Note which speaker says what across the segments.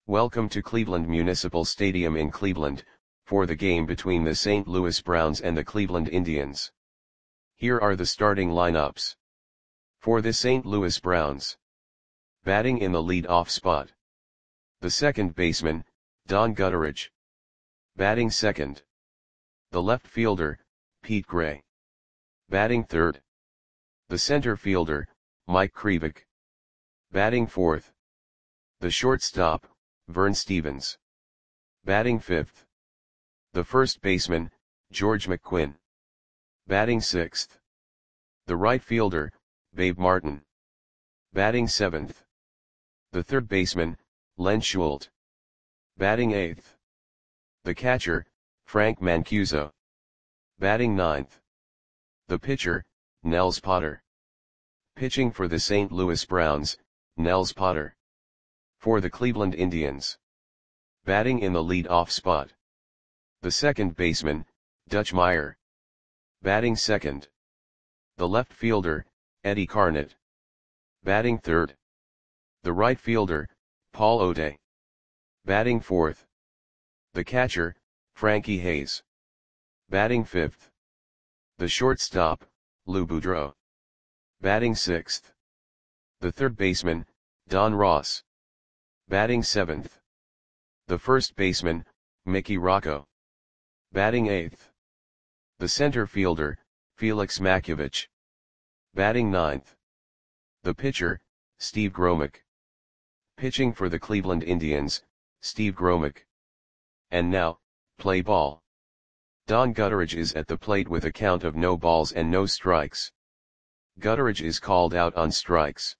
Speaker 1: Welcome to Cleveland Municipal Stadium in Cleveland, for the game between the St. Louis Browns and the Cleveland Indians. Here are the starting lineups. For the St. Louis Browns. Batting in the lead-off spot. The second baseman, Don Gutteridge. Batting second. The left fielder, Pete Gray. Batting third. The center fielder, Mike Krivik. Batting fourth. The shortstop, Vern Stephens. Batting fifth. The first baseman, George McQuinn. Batting sixth. The right fielder, Babe Martin. Batting seventh. The third baseman, Len Schult. Batting eighth. The catcher, Frank Mancuso. Batting ninth. The pitcher, Nels Potter. Pitching for the St. Louis Browns, Nels Potter. For the Cleveland Indians. Batting in the lead-off spot. The second baseman, Dutch Meyer. Batting second. The left fielder, Eddie Carnett. Batting third. The right fielder, Paul O'Day. Batting fourth. The catcher, Frankie Hayes. Batting fifth. The shortstop, Lou Boudreau. Batting sixth. The third baseman, Don Ross. Batting seventh. The first baseman, Mickey Rocco. Batting eighth. The center fielder, Felix Makiewicz. Batting ninth. The pitcher, Steve Gromick. Pitching for the Cleveland Indians, Steve Gromick. And now, play ball. Don Gutteridge is at the plate with a count of no balls and no strikes. Gutteridge is called out on strikes.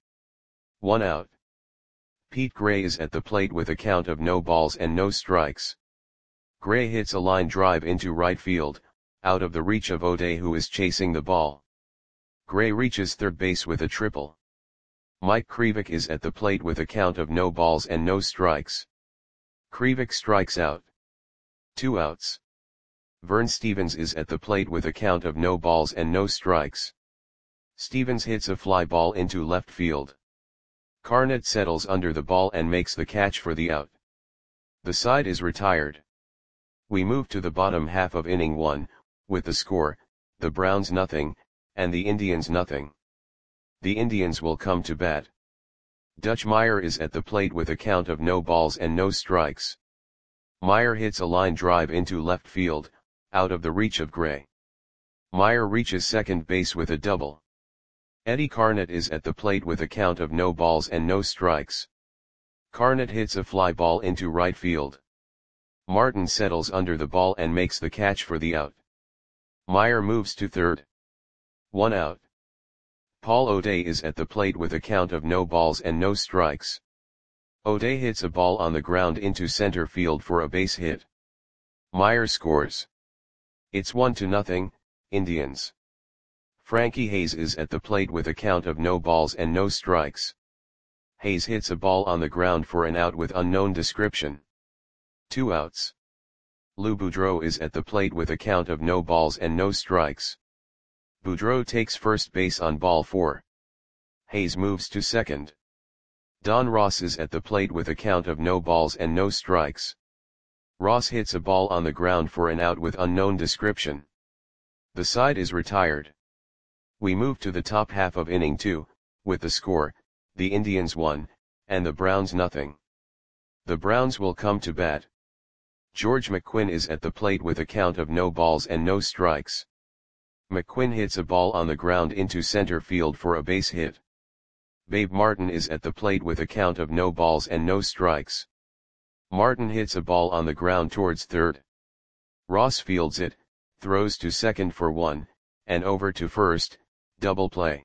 Speaker 1: 1 out. Pete Gray is at the plate with a count of no balls and no strikes. Gray hits a line drive into right field, out of the reach of O'Day, who is chasing the ball. Gray reaches third base with a triple. Mike Krivik is at the plate with a count of no balls and no strikes. Krivik strikes out. 2 outs. Vern Stephens is at the plate with a count of no balls and no strikes. Stephens hits a fly ball into left field. Carnett settles under the ball and makes the catch for the out. The side is retired. We move to the bottom half of inning 1, with the score, the Browns nothing, and the Indians nothing. The Indians will come to bat. Dutch Meyer is at the plate with a count of no balls and no strikes. Meyer hits a line drive into left field, out of the reach of Gray. Meyer reaches second base with a double. Eddie Carnett is at the plate with a count of no balls and no strikes. Carnett hits a fly ball into right field. Martin settles under the ball and makes the catch for the out. Meyer moves to third. 1 out. Paul O'Day is at the plate with a count of no balls and no strikes. O'Day hits a ball on the ground into center field for a base hit. Meyer scores. It's 1-0, Indians. Frankie Hayes is at the plate with a count of no balls and no strikes. Hayes hits a ball on the ground for an out with unknown description. 2 outs. Lou Boudreau is at the plate with a count of no balls and no strikes. Boudreau takes first base on ball 4. Hayes moves to second. Don Ross is at the plate with a count of no balls and no strikes. Ross hits a ball on the ground for an out with unknown description. The side is retired. We move to the top half of inning 2, with the score, the Indians 1, and the Browns nothing. The Browns will come to bat. George McQuinn is at the plate with a count of no balls and no strikes. McQuinn hits a ball on the ground into center field for a base hit. Babe Martin is at the plate with a count of no balls and no strikes. Martin hits a ball on the ground towards third. Ross fields it, throws to second for 1, and over to first, double play.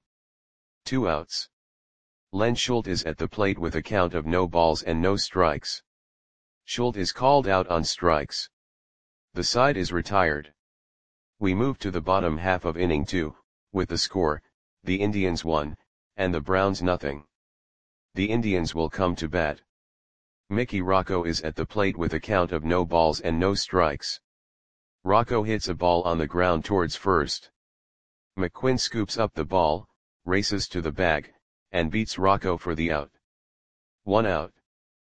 Speaker 1: 2 outs. Len Schult is at the plate with a count of no balls and no strikes. Schult is called out on strikes. The side is retired. We move to the bottom half of inning 2, with the score, the Indians 1, and the Browns nothing. The Indians will come to bat. Mickey Rocco is at the plate with a count of no balls and no strikes. Rocco hits a ball on the ground towards first. McQuinn scoops up the ball, races to the bag, and beats Rocco for the out. 1 out.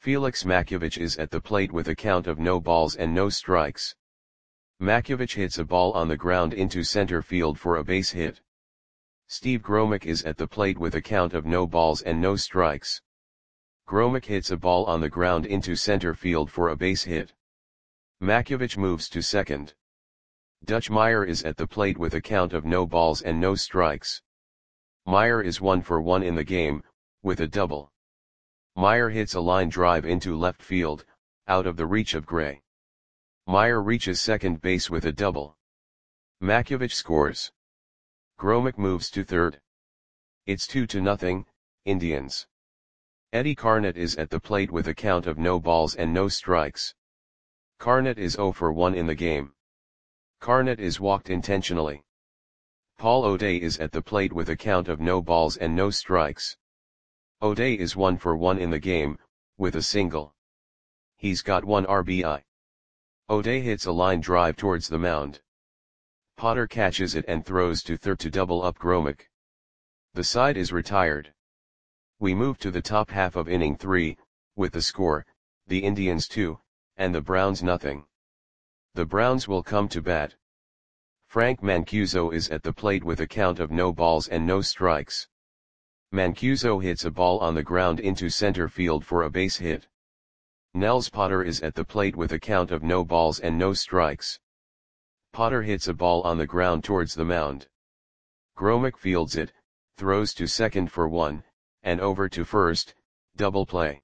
Speaker 1: Felix Makiewicz is at the plate with a count of no balls and no strikes. Makiewicz hits a ball on the ground into center field for a base hit. Steve Gromek is at the plate with a count of no balls and no strikes. Gromek hits a ball on the ground into center field for a base hit. Makiewicz moves to second. Dutch Meyer is at the plate with a count of no balls and no strikes. Meyer is 1 for 1 in the game, with a double. Meyer hits a line drive into left field, out of the reach of Gray. Meyer reaches second base with a double. Makiewicz scores. Gromek moves to third. It's 2-0, Indians. Eddie Carnett is at the plate with a count of no balls and no strikes. Carnett is 0 for 1 in the game. Carnett is walked intentionally. Paul O'Day is at the plate with a count of no balls and no strikes. O'Day is 1 for 1 in the game, with a single. He's got 1 RBI. O'Day hits a line drive towards the mound. Potter catches it and throws to third to double up Gromek. The side is retired. We move to the top half of inning 3, with the score, the Indians 2, and the Browns nothing. The Browns will come to bat. Frank Mancuso is at the plate with a count of no balls and no strikes. Mancuso hits a ball on the ground into center field for a base hit. Nels Potter is at the plate with a count of no balls and no strikes. Potter hits a ball on the ground towards the mound. Gromek fields it, throws to second for 1, and over to first, double play.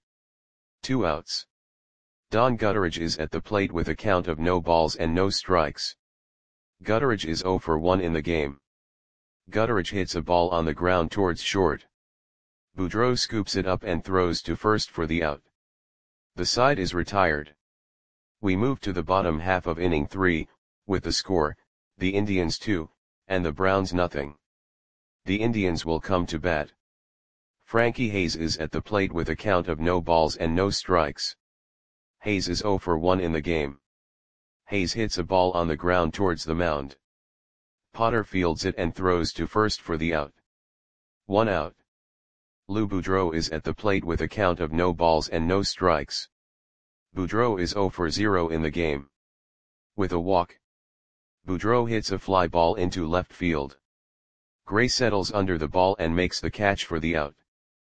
Speaker 1: 2 outs. Don Gutteridge is at the plate with a count of no balls and no strikes. Gutteridge is 0 for 1 in the game. Gutteridge hits a ball on the ground towards short. Boudreau scoops it up and throws to first for the out. The side is retired. We move to the bottom half of inning 3, with the score, the Indians 2, and the Browns nothing. The Indians will come to bat. Frankie Hayes is at the plate with a count of no balls and no strikes. Hayes is 0 for 1 in the game. Hayes hits a ball on the ground towards the mound. Potter fields it and throws to first for the out. 1 out. Lou Boudreau is at the plate with a count of no balls and no strikes. Boudreau is 0 for 0 in the game. With a walk. Boudreau hits a fly ball into left field. Gray settles under the ball and makes the catch for the out.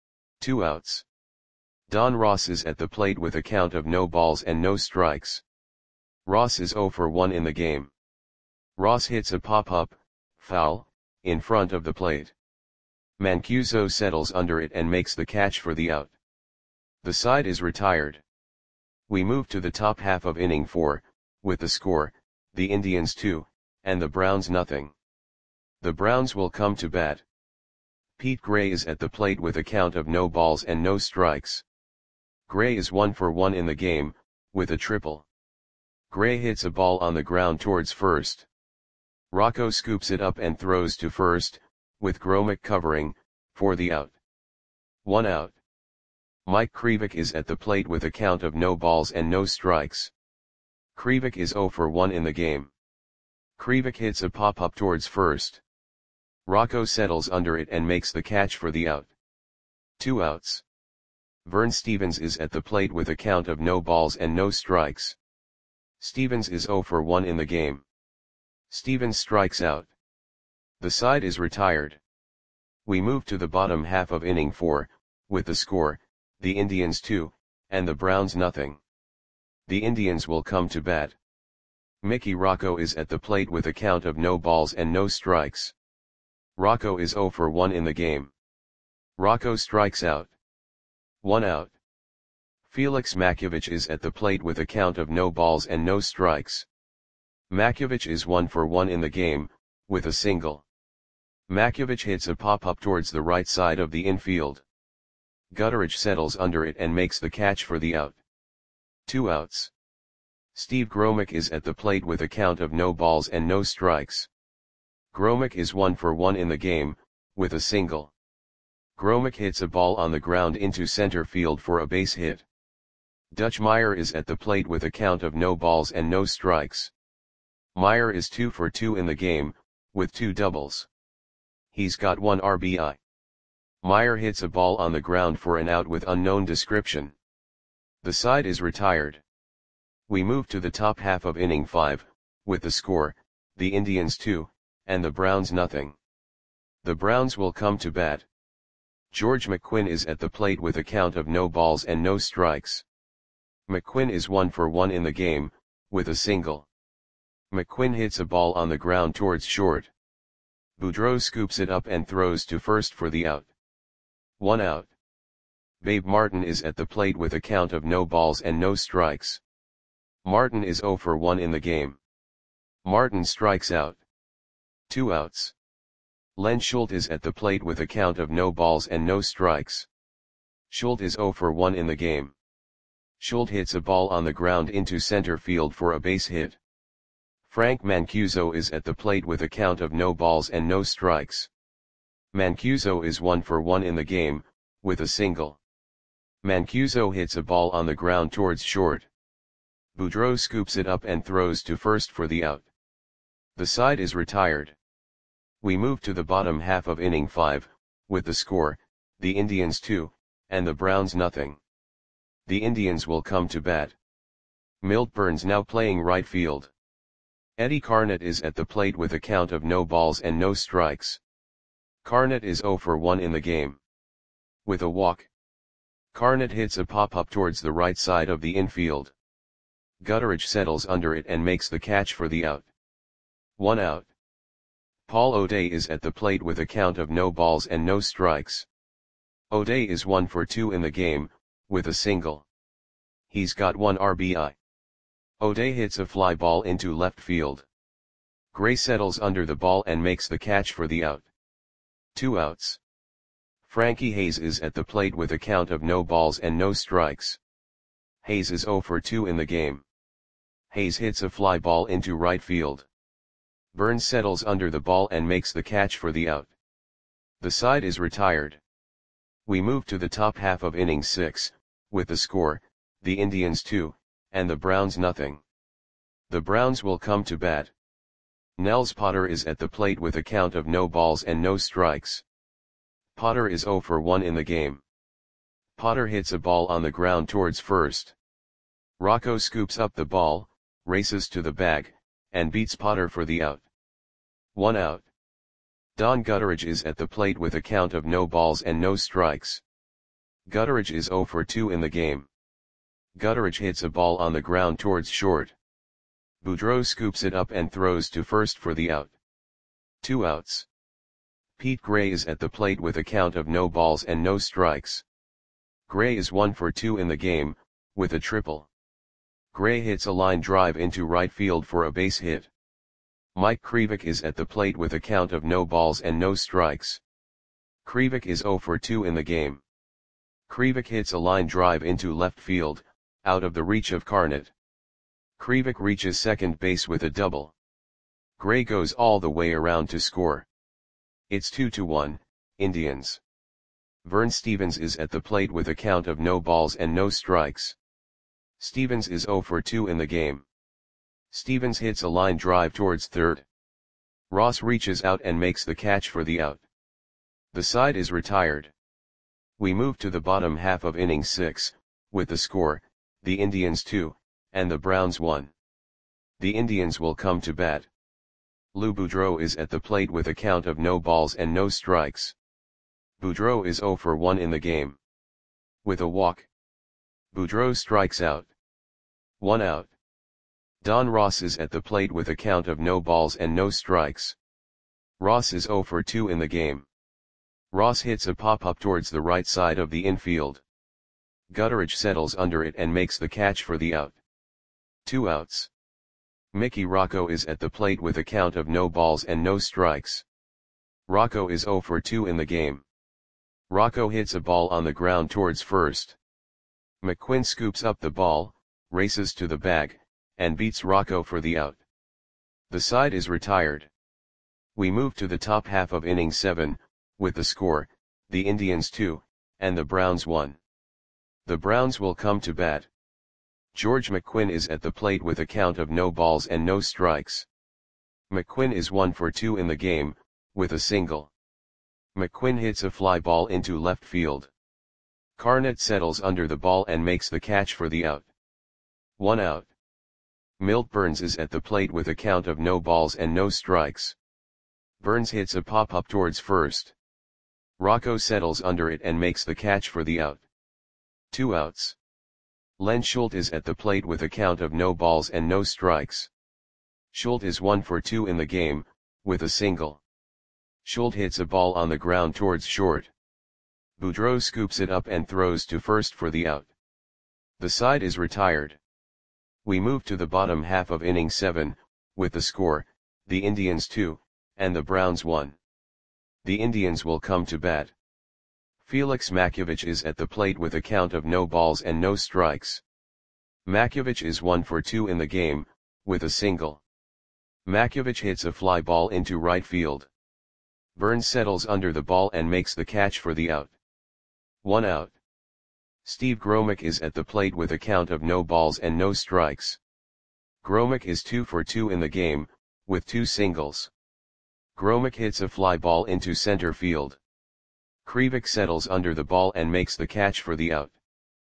Speaker 1: 2 outs. Don Ross is at the plate with a count of no balls and no strikes. Ross is 0 for 1 in the game. Ross hits a pop-up, foul, in front of the plate. Mancuso settles under it and makes the catch for the out. The side is retired. We move to the top half of inning 4, with the score, the Indians 2, and the Browns nothing. The Browns will come to bat. Pete Gray is at the plate with a count of no balls and no strikes. Gray is 1 for 1 in the game, with a triple. Gray hits a ball on the ground towards first. Rocco scoops it up and throws to first, with Gromek covering, for the out. 1 out. Mike Krivik is at the plate with a count of no balls and no strikes. Krivik is 0 for 1 in the game. Krivik hits a pop-up towards first. Rocco settles under it and makes the catch for the out. 2 outs. Vern Stevens is at the plate with a count of no balls and no strikes. Stevens is 0 for 1 in the game. Stevens strikes out. The side is retired. We move to the bottom half of inning 4, with the score, the Indians 2, and the Browns nothing. The Indians will come to bat. Mickey Rocco is at the plate with a count of no balls and no strikes. Rocco is 0 for 1 in the game. Rocco strikes out. 1 out. Felix Makiewicz is at the plate with a count of no balls and no strikes. Makiewicz is 1 for 1 in the game, with a single. Makiewicz hits a pop-up towards the right side of the infield. Gutteridge settles under it and makes the catch for the out. 2 outs. Steve Gromek is at the plate with a count of no balls and no strikes. Gromek is 1 for 1 in the game, with a single. Gromek hits a ball on the ground into center field for a base hit. Dutch Meyer is at the plate with a count of no balls and no strikes. Meyer is 2 for 2 in the game, with 2 doubles. He's got 1 RBI. Meyer hits a ball on the ground for an out with unknown description. The side is retired. We move to the top half of inning 5, with the score, the Indians 2, and the Browns nothing. The Browns will come to bat. George McQuinn is at the plate with a count of no balls and no strikes. McQuinn is 1 for 1 in the game, with a single. McQuinn hits a ball on the ground towards short. Boudreau scoops it up and throws to first for the out. 1 out. Babe Martin is at the plate with a count of no balls and no strikes. Martin is 0 for 1 in the game. Martin strikes out. 2 outs. Len Schult is at the plate with a count of no balls and no strikes. Schult is 0 for 1 in the game. Schult hits a ball on the ground into center field for a base hit. Frank Mancuso is at the plate with a count of no balls and no strikes. Mancuso is 1 for 1 in the game, with a single. Mancuso hits a ball on the ground towards short. Boudreau scoops it up and throws to first for the out. The side is retired. We move to the bottom half of inning 5, with the score, the Indians 2, and the Browns nothing. The Indians will come to bat. Milt Burns now playing right field. Eddie Carnett is at the plate with a count of no balls and no strikes. Carnett is 0 for 1 in the game. With a walk. Carnett hits a pop-up towards the right side of the infield. Gutteridge settles under it and makes the catch for the out. 1 out. Paul O'Day is at the plate with a count of no balls and no strikes. O'Day is 1 for 2 in the game, with a single. He's got 1 RBI. O'Day hits a fly ball into left field. Gray settles under the ball and makes the catch for the out. 2 outs. Frankie Hayes is at the plate with a count of no balls and no strikes. Hayes is 0 for 2 in the game. Hayes hits a fly ball into right field. Burns settles under the ball and makes the catch for the out. The side is retired. We move to the top half of inning 6, with the score, the Indians 2, and the Browns nothing. The Browns will come to bat. Nels Potter is at the plate with a count of no balls and no strikes. Potter is 0 for 1 in the game. Potter hits a ball on the ground towards first. Rocco scoops up the ball, races to the bag, and beats Potter for the out. 1 out. Don Gutteridge is at the plate with a count of no balls and no strikes. Gutteridge is 0 for 2 in the game. Gutteridge hits a ball on the ground towards short. Boudreau scoops it up and throws to first for the out. 2 outs. Pete Gray is at the plate with a count of no balls and no strikes. Gray is 1 for 2 in the game, with a triple. Gray hits a line drive into right field for a base hit. Mike Krivik is at the plate with a count of no balls and no strikes. Krivik is 0 for 2 in the game. Krivik hits a line drive into left field, out of the reach of Carnett. Krivik reaches second base with a double. Gray goes all the way around to score. It's 2-1, Indians. Vern Stevens is at the plate with a count of no balls and no strikes. Stevens is 0 for 2 in the game. Stevens hits a line drive towards third. Ross reaches out and makes the catch for the out. The side is retired. We move to the bottom half of inning 6, with the score, the Indians 2, and the Browns 1. The Indians will come to bat. Lou Boudreau is at the plate with a count of no balls and no strikes. Boudreau is 0 for 1 in the game. With a walk. Boudreau strikes out. 1 out. Don Ross is at the plate with a count of no balls and no strikes. Ross is 0 for 2 in the game. Ross hits a pop-up towards the right side of the infield. Gutteridge settles under it and makes the catch for the out. 2 outs. Mickey Rocco is at the plate with a count of no balls and no strikes. Rocco is 0 for 2 in the game. Rocco hits a ball on the ground towards first. McQuinn scoops up the ball, races to the bag, and beats Rocco for the out. The side is retired. We move to the top half of inning 7, with the score, the Indians 2, and the Browns 1. The Browns will come to bat. George McQuinn is at the plate with a count of no balls and no strikes. McQuinn is 1 for 2 in the game, with a single. McQuinn hits a fly ball into left field. Carnett settles under the ball and makes the catch for the out. 1 out. Milt Burns is at the plate with a count of no balls and no strikes. Burns hits a pop-up towards first. Rocco settles under it and makes the catch for the out. 2 outs. Len Schultz is at the plate with a count of no balls and no strikes. Schultz is 1 for 2 in the game, with a single. Schultz hits a ball on the ground towards short. Boudreau scoops it up and throws to first for the out. The side is retired. We move to the bottom half of inning 7, with the score, the Indians 2, and the Browns 1. The Indians will come to bat. Felix Makiewicz is at the plate with a count of no balls and no strikes. Makiewicz is 1 for 2 in the game, with a single. Makiewicz hits a fly ball into right field. Burns settles under the ball and makes the catch for the out. 1 out. Steve Gromick is at the plate with a count of no balls and no strikes. Gromick is 2 for 2 in the game, with 2 singles. Gromick hits a fly ball into center field. Krivik settles under the ball and makes the catch for the out.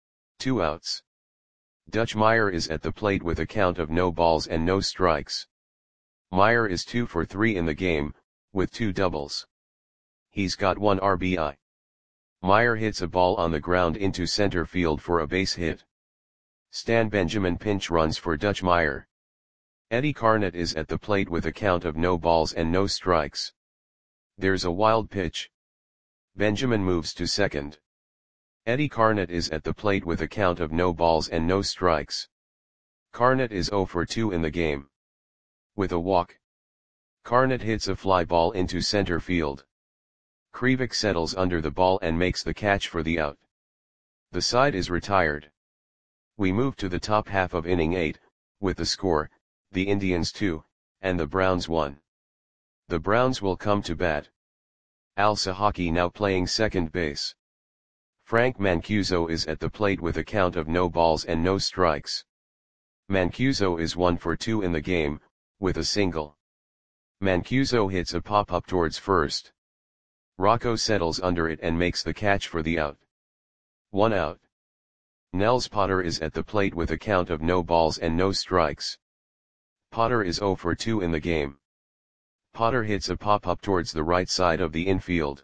Speaker 1: 2 outs. Dutch Meyer is at the plate with a count of no balls and no strikes. Meyer is 2 for 3 in the game, with 2 doubles. He's got 1 RBI. Meyer hits a ball on the ground into center field for a base hit. Stan Benjamin pinch runs for Dutch Meyer. Eddie Carnett is at the plate with a count of no balls and no strikes. There's a wild pitch. Benjamin moves to second. Eddie Carnett is at the plate with a count of no balls and no strikes. Carnett is 0 for 2 in the game. With a walk. Carnett hits a fly ball into center field. Krivik settles under the ball and makes the catch for the out. The side is retired. We move to the top half of inning 8, with the score, the Indians 2, and the Browns 1. The Browns will come to bat. Al Sahaki now playing second base. Frank Mancuso is at the plate with a count of no balls and no strikes. Mancuso is 1 for 2 in the game, with a single. Mancuso hits a pop-up towards first. Rocco settles under it and makes the catch for the out. 1 out. Nels Potter is at the plate with a count of no balls and no strikes. Potter is 0 for 2 in the game. Potter hits a pop-up towards the right side of the infield.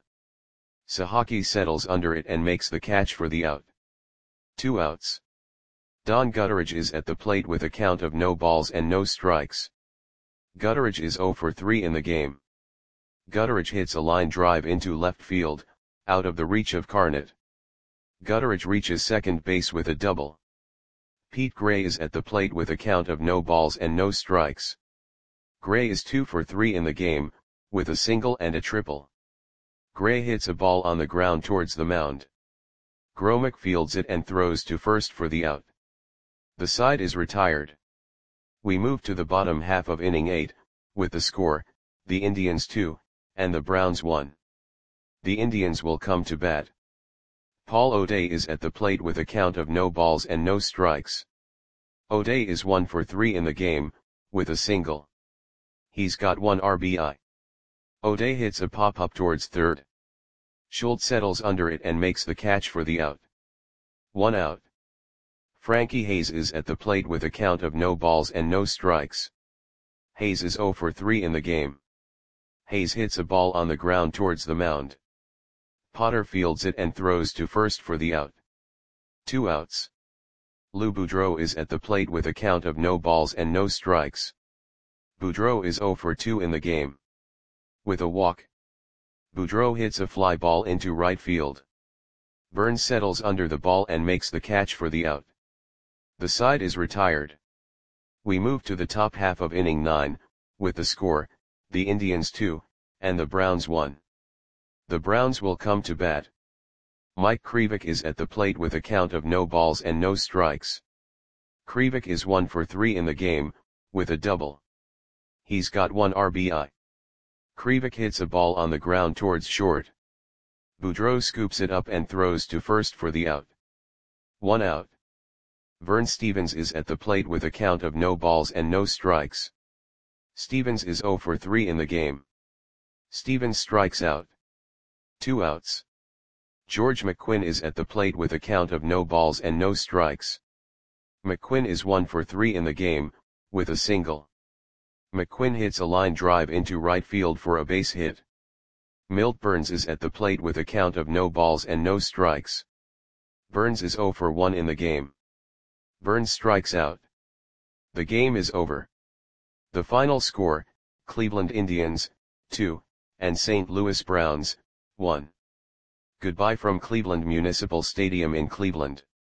Speaker 1: Sahaki settles under it and makes the catch for the out. 2 outs. Don Gutteridge is at the plate with a count of no balls and no strikes. Gutteridge is 0 for 3 in the game. Gutteridge hits a line drive into left field, out of the reach of Carnett. Gutteridge reaches second base with a double. Pete Gray is at the plate with a count of no balls and no strikes. Gray is 2 for 3 in the game, with a single and a triple. Gray hits a ball on the ground towards the mound. Gromick fields it and throws to first for the out. The side is retired. We move to the bottom half of inning 8, with the score, the Indians 2, and the Browns 1. The Indians will come to bat. Paul O'Day is at the plate with a count of no balls and no strikes. O'Day is 1 for 3 in the game, with a single. He's got 1 RBI. O'Day hits a pop-up towards third. Schultz settles under it and makes the catch for the out. 1 out. Frankie Hayes is at the plate with a count of no balls and no strikes. Hayes is 0 for 3 in the game. Hayes hits a ball on the ground towards the mound. Potter fields it and throws to first for the out. 2 outs. Lou Boudreau is at the plate with a count of no balls and no strikes. Boudreau is 0 for 2 in the game. With a walk. Boudreau hits a fly ball into right field. Burns settles under the ball and makes the catch for the out. The side is retired. We move to the top half of inning 9, with the score, the Indians 2, and the Browns 1. The Browns will come to bat. Mike Krivik is at the plate with a count of no balls and no strikes. Krivik is 1 for 3 in the game, with a double. He's got 1 RBI. Krivik hits a ball on the ground towards short. Boudreau scoops it up and throws to first for the out. 1 out. Vern Stevens is at the plate with a count of no balls and no strikes. Stevens is 0 for 3 in the game. Stevens strikes out. 2 outs. George McQuinn is at the plate with a count of no balls and no strikes. McQuinn is 1 for 3 in the game, with a single. McQuinn hits a line drive into right field for a base hit. Milt Burns is at the plate with a count of no balls and no strikes. Burns is 0 for 1 in the game. Burns strikes out. The game is over. The final score, Cleveland Indians, 2, and St. Louis Browns, 1. Goodbye from Cleveland Municipal Stadium in Cleveland.